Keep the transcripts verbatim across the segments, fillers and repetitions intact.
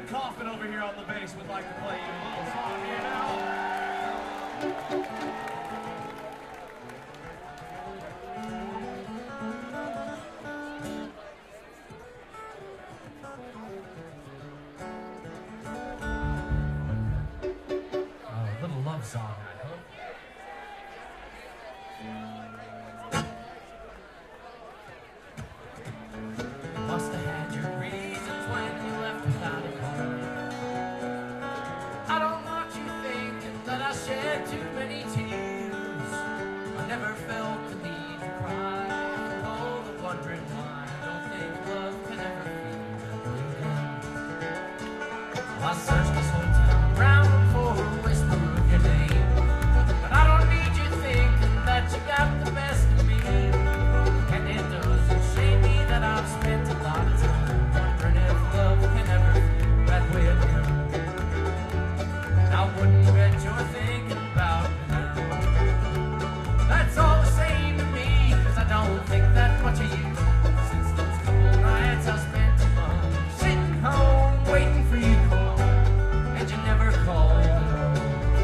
Kaufman over here on the bass would like to play you a little song here now. Oh, a little love song, I hope. Must have had your reasons when you left without a call. I don't want you thinking that I shed too many tears. I never felt the need to cry. Oh, the wondering why I don't think love can ever feel that way again. I searched this whole town round for a whisper of your name, but I don't need you thinking that you got the best of me. And it doesn't shame me that I've spent a lot of time wondering if love can ever feel that way again. I wouldn't bet you're thinking about me now. That's all the same to me, cause I don't think that much of you. Since those couple nights I spent alone, sitting home waiting for you to call, and you never called at all.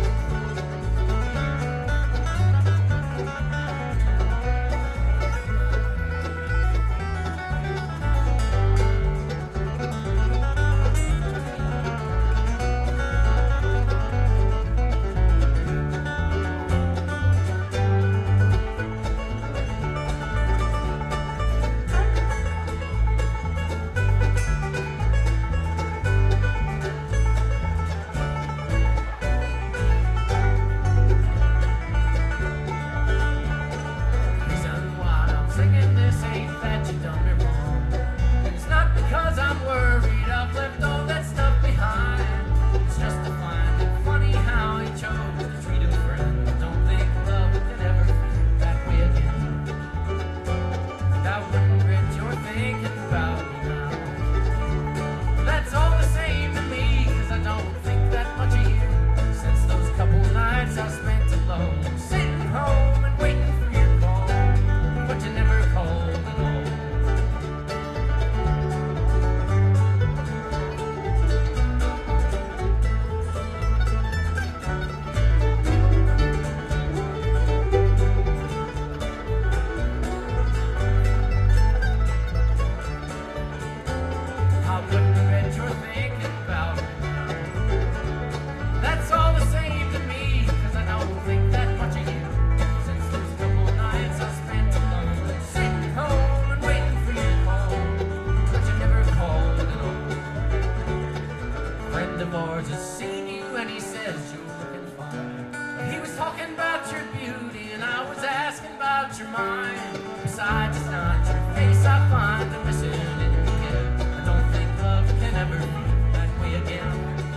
Just seen you and he says you're looking fine. He was talking about your beauty and I was asking about your mind. Besides, it's not your face I find the missing in the end. I don't think love can ever be that way again.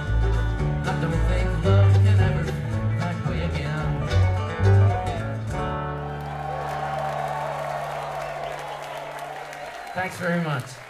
I don't think love can ever be that way again. Thanks very much.